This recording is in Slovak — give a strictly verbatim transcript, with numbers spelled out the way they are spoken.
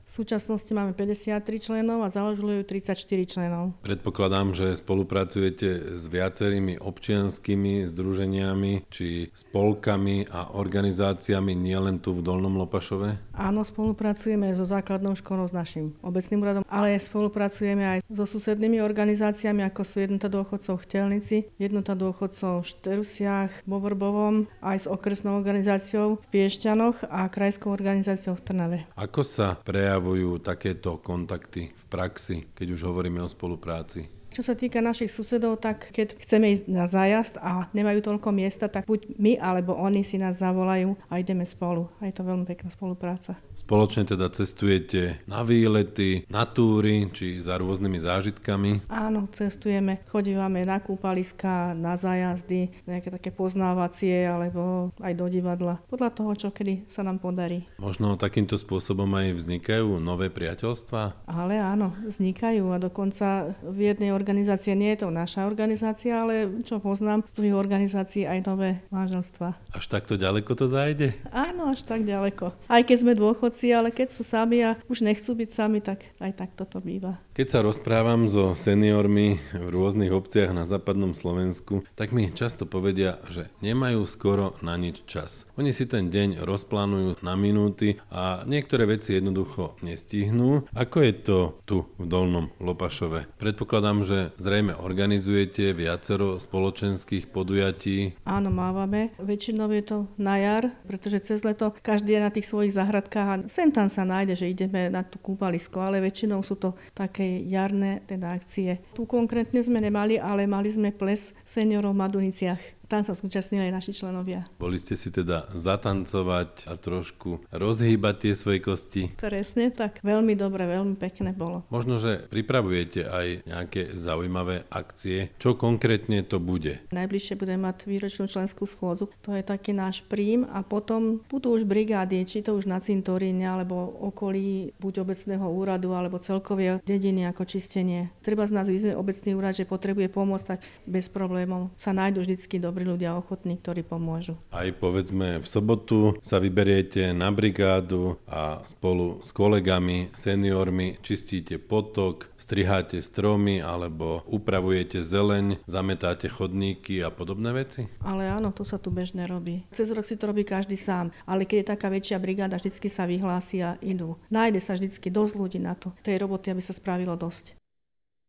V súčasnosti máme päťdesiattri členov a založilo ju tridsaťštyri členov. Predpokladám, že spolupracujete s viacerými občianskymi združeniami či spolkami a organizáciami nielen tu v Dolnom Lopašove? Áno, spolupracujeme so základnou školou, s našim obecným úradom, ale spolupracujeme aj so susednými organizáciami, ako sú Jednota dôchodcov v Chtelnici, Jednota dôchodcov v Šterusiach, vo Vrbovom, aj s okresnou organizáciou v Piešťanoch a krajskou organizáciou v Trnave. Ako sa prejavujú takéto kontakty v praxi, keď už hovoríme o spolupráci? Čo sa týka našich susedov, tak keď chceme ísť na zájazd a nemajú toľko miesta, tak buď my alebo oni si nás zavolajú a ideme spolu. A je to veľmi pekná spolupráca. Spoločne teda cestujete na výlety, na túry či za rôznymi zážitkami? Áno, cestujeme, chodívame na kúpaliská, na zájazdy, nejaké také poznávacie alebo aj do divadla. Podľa toho, čo kedy sa nám podarí. Možno takýmto spôsobom aj vznikajú nové priateľstvá? Ale áno, vznikajú a dokonca v jednej organizácie, nie je to naša organizácia, ale čo poznám, z druhých organizácií aj nové manželstvá. Až takto ďaleko to zájde? Áno, až tak ďaleko. Aj keď sme dôchodci, ale keď sú sami a už nechcú byť sami, tak aj tak toto býva. Keď sa rozprávam so seniormi v rôznych obciach na západnom Slovensku, tak mi často povedia, že nemajú skoro na nič čas. Oni si ten deň rozplánujú na minúty a niektoré veci jednoducho nestihnú. Ako je to tu v Dolnom Lopašove? Predpokladám, že zrejme organizujete viacero spoločenských podujatí. Áno, mávame. Väčšinou je to na jar, pretože cez leto každý je na tých svojich záhradkách a sem tam sa nájde, že ideme na tú kúpalisko, ale väčšinou sú to také jarné teda akcie. Tu konkrétne sme nemali, ale mali sme ples seniorov v Maduniciach. Tam sa zúčastnili aj naši členovia. Boli ste si teda zatancovať a trošku rozhýbať tie svoje kosti? Presne tak. Veľmi dobre, veľmi pekné bolo. Možno, že pripravujete aj nejaké zaujímavé akcie. Čo konkrétne to bude? Najbližšie budeme mať výročnú členskú schôdzu. To je taký náš príjm a potom budú už brigády, či to už na cintoríne, alebo okolí buď obecného úradu, alebo celkovie dediny ako čistenie. Treba z nás vyzvať obecný úrad, že potrebuje pomôcť, tak bez problémov sa nájdu vždycky dobrí ľudia ochotní, ktorí pomôžu. Aj povedzme v sobotu sa vyberiete na brigádu a spolu s kolegami, seniormi čistíte potok, striháte stromy alebo upravujete zeleň, zametáte chodníky a podobné veci? Ale áno, to sa tu bežne robí. Cez rok si to robí každý sám, ale keď je taká väčšia brigáda, vždycky sa vyhlási a idú. Nájde sa vždycky dosť ľudí na to. Tej roboty, aby sa spravilo dosť.